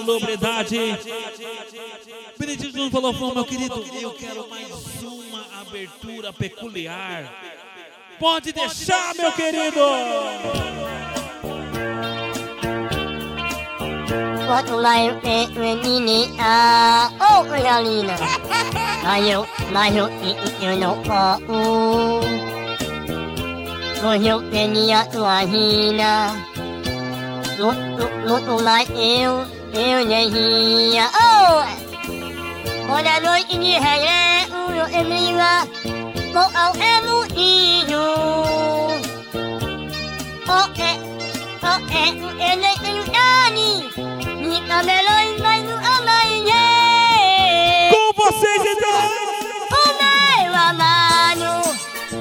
insalubridade. Benedito Júnior falou, meu querido, eu quero mais uma abertura peculiar. Pode deixar, meu querido. Quanto lá eu menine, oh, Galina. Mas eu não posso. Hoje eu tenho a tua rina. Luto lá eu nem ria. Oh! Olha a noite de regresso, eu briga com ao emuinho. Eu nem tenho carne. Me camelões, mas não amanhã. Com vocês, então! O meu amado.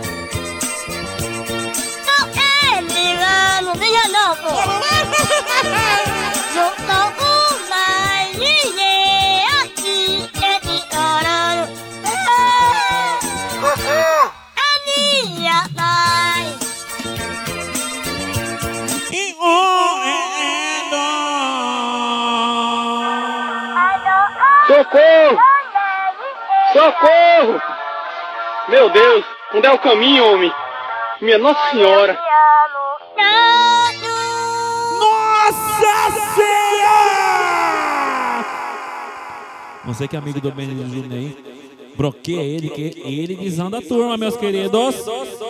Não é brigando, briga não, pô. Eu sou uma linha aqui, é de orando. A minha mãe. E Socorro! Socorro! Meu Deus, onde é o caminho, homem? Minha Nossa Senhora! Nossa Senhora! Você que é amigo do Benedito Júnior aí, bloqueia ele, que ele desanda a turma, meus queridos.